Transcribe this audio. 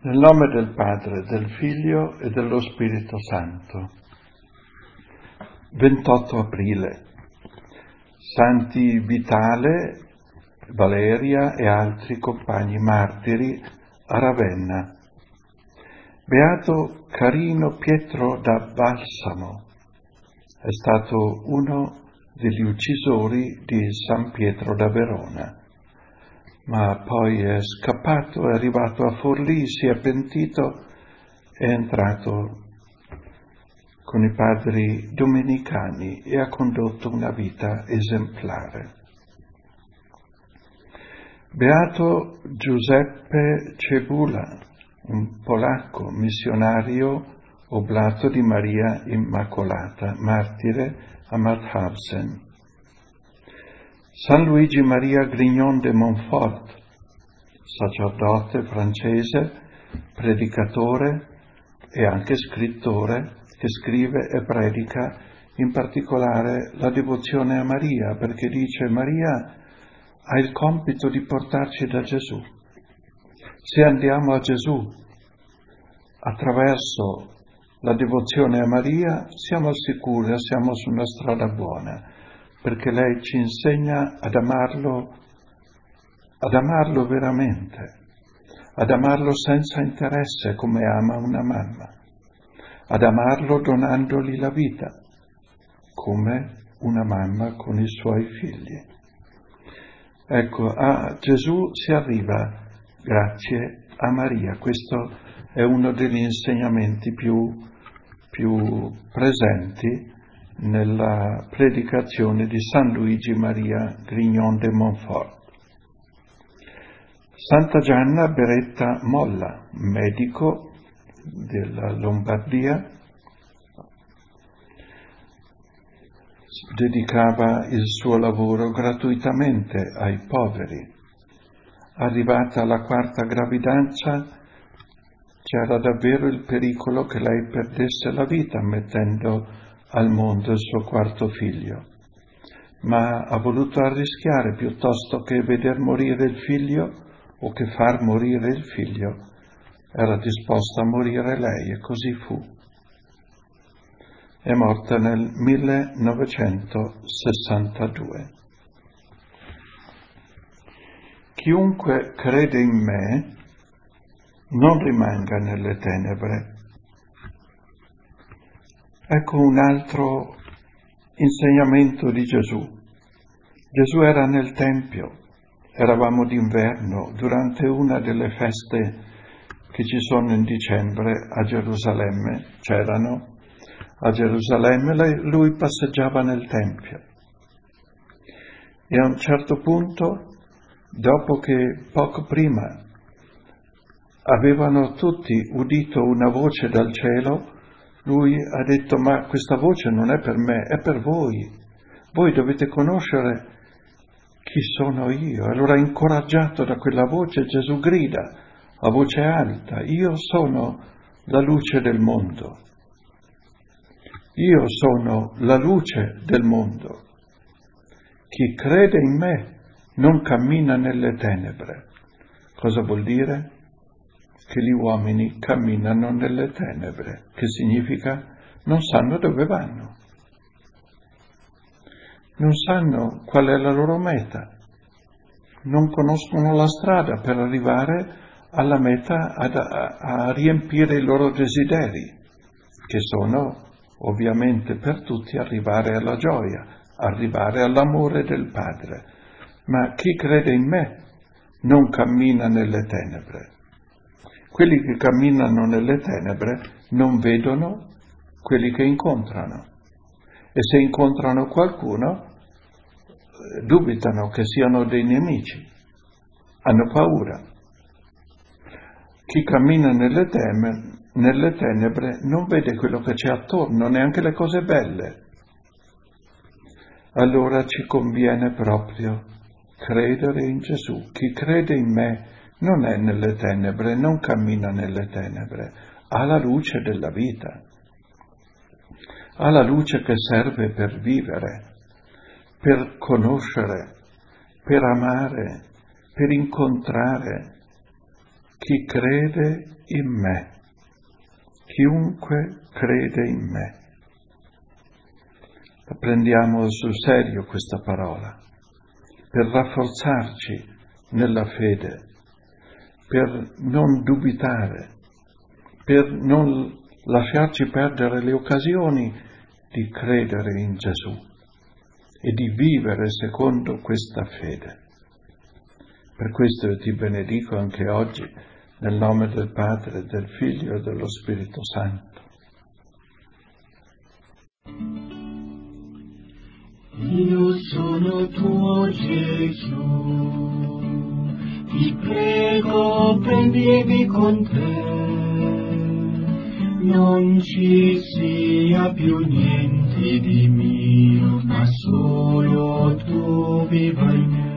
Nel nome del Padre, del Figlio e dello Spirito Santo. 28 aprile. Santi Vitale, Valeria e altri compagni martiri a Ravenna. Beato Carino Pietro da Balsamo. È stato uno degli uccisori di San Pietro da Verona. Ma poi è scappato, è arrivato a Forlì, si è pentito, è entrato con i padri domenicani e ha condotto una vita esemplare. Beato Giuseppe Cebula, un polacco missionario oblato di Maria Immacolata, martire a Mauthausen. San Luigi Maria Grignon de Montfort, sacerdote francese, predicatore e anche scrittore, che scrive e predica in particolare la devozione a Maria, perché dice: Maria ha il compito di portarci da Gesù. Se andiamo a Gesù attraverso la devozione a Maria, siamo sicuri, siamo su una strada buona, perché lei ci insegna ad amarlo veramente, ad amarlo senza interesse come ama una mamma, ad amarlo donandogli la vita, come una mamma con i suoi figli. Ecco, a Gesù si arriva grazie a Maria. Questo è uno degli insegnamenti più presenti nella predicazione di San Luigi Maria Grignon de Montfort. Santa Gianna Beretta Molla, medico della Lombardia, dedicava il suo lavoro gratuitamente ai poveri. Arrivata alla 4ª gravidanza, c'era davvero il pericolo che lei perdesse la vita mettendo al mondo il suo 4º figlio, ma ha voluto arrischiare piuttosto che veder morire il figlio o che far morire il figlio. Era disposta a morire lei e così fu. È morta nel 1962. Chiunque crede in me non rimanga nelle tenebre. Ecco un altro insegnamento di Gesù. Gesù era nel Tempio, eravamo d'inverno, durante una delle feste che ci sono in dicembre a Gerusalemme, c'erano a Gerusalemme, lui passeggiava nel Tempio. E a un certo punto, dopo che poco prima avevano tutti udito una voce dal cielo, lui ha detto: ma questa voce non è per me, è per voi. Voi dovete conoscere chi sono io. Allora, incoraggiato da quella voce, Gesù grida a voce alta: io sono la luce del mondo. Io sono la luce del mondo. Chi crede in me non cammina nelle tenebre. Cosa vuol dire? Che gli uomini camminano nelle tenebre. Che significa? Non sanno dove vanno. Non sanno qual è la loro meta. Non conoscono la strada per arrivare alla meta a riempire i loro desideri, che sono ovviamente per tutti arrivare alla gioia, arrivare all'amore del Padre. Ma chi crede in me non cammina nelle tenebre. Quelli che camminano nelle tenebre non vedono quelli che incontrano. E se incontrano qualcuno, dubitano che siano dei nemici, hanno paura. Chi cammina nelle tenebre non vede quello che c'è attorno, neanche le cose belle. Allora ci conviene proprio credere in Gesù. Chi crede in me non è nelle tenebre, non cammina nelle tenebre, ha la luce della vita, ha la luce che serve per vivere, per conoscere, per amare, per incontrare chi crede in me, chiunque crede in me. La prendiamo sul serio questa parola, per rafforzarci nella fede, per non dubitare, per non lasciarci perdere le occasioni di credere in Gesù e di vivere secondo questa fede. Per questo io ti benedico anche oggi nel nome del Padre, del Figlio e dello Spirito Santo. Io sono tuo Gesù, ti prego prendimi con te, non ci sia più niente di mio, ma solo tu viva in me.